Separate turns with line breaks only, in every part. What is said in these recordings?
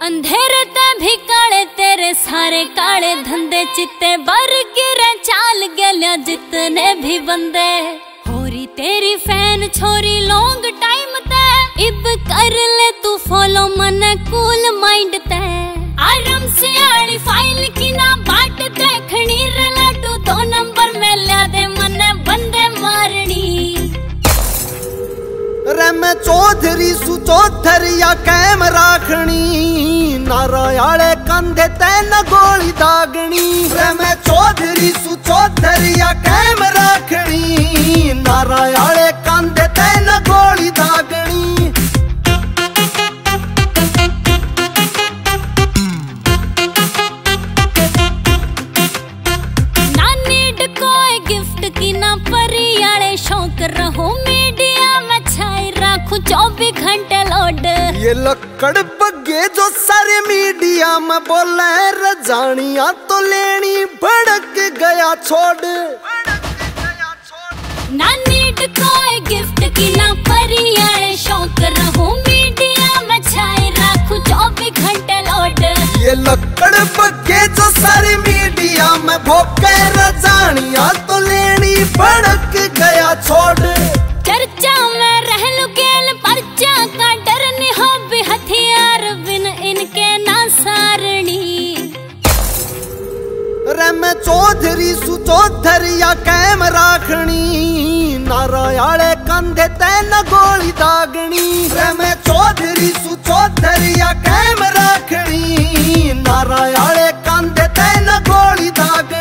अंधेरे ते भी काले तेरे सारे काले धंधे चित्ते बर गिरे चाल गलिया जितने भी बंदे होरी तेरी फैन छोरी लॉन्ग टाइम ते इब कर ले तू फॉलो मन कूल माइंड ते आराम से आड़ी फाइल की ना बाट देखनी रलाटू 2 नंबर में ल्या दे मन बंदे मारनी
रे मैं चौधरी सु चौधरिया कैम राखनी नारायाले कंधे तैन गोली दागनी रे मैं चौधरी सु चौधरिया कैम राखनी नारायाले कंधे तैन गोली दागनी
ना नीड कोई गिफ्ट की ना परियाले शौक रहो मीडिया में छाई राखू 24 घंटे लोड
ये लकड़ बग्गे जो सारे मीडिया में बोले रजानिया तो लेनी भड़क गया छोड़
ना नीड कोई गिफ्ट की ना परियाले शौक रहो मीडिया में छाई राखू 24 घंटे लोड
ये लकड़ बग्गे जो सारे मीडिया में भोके रजानिया तो लेनी भड़क गया छोड़
चर्चा में रह लू गेल पर्चा का डर नहीं हो भी हथियार बिन इनके ना सारणी
रे मैं चौधरी सु चौधरिया कैम राखनी नारायाले कंधे तैन गोली दागनी रे मैं चौधरी सु चौधरिया कैम राखनी नारायाले कंधे तैन गोली दागनी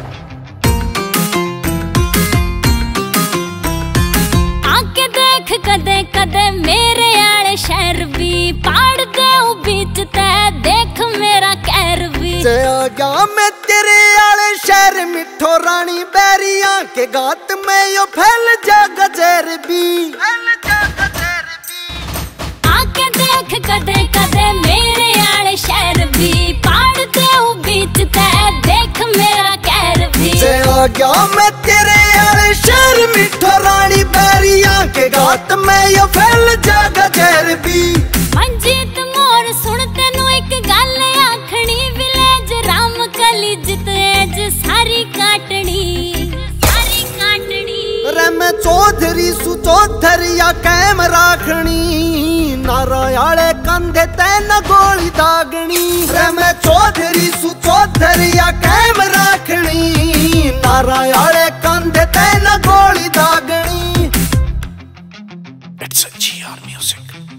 आके देख कदे कदे मेरे आले शहर भी पाड़ दे बीच ते देख मेरा कहर भी
आ गया मैं तेरे आले शहर मिठो रानी बैरिया के गात में यो फैल जा गजर भी
आके देख कदे कदे मेरे आले शहर भी पाड़ दे बीच ते देख मेरा कहर भी
आ गया मैं तेरे आले शहर मिठो रानी बैरिया के गात में यो फैल जा गजर भी
मंजीत मोर सुन तेनू एक गल आखनी विलेज राम कली जितेज सारी काटनी
रे मैं चौधरी सु चौधरिया कैम राखनी नारायाले कंधे तैन गोली दागनी रे मैं चौधरी सु चौधरिया कैम राखनी नारायाले कंधे तैन गोली दागनी।
It's a GR Music.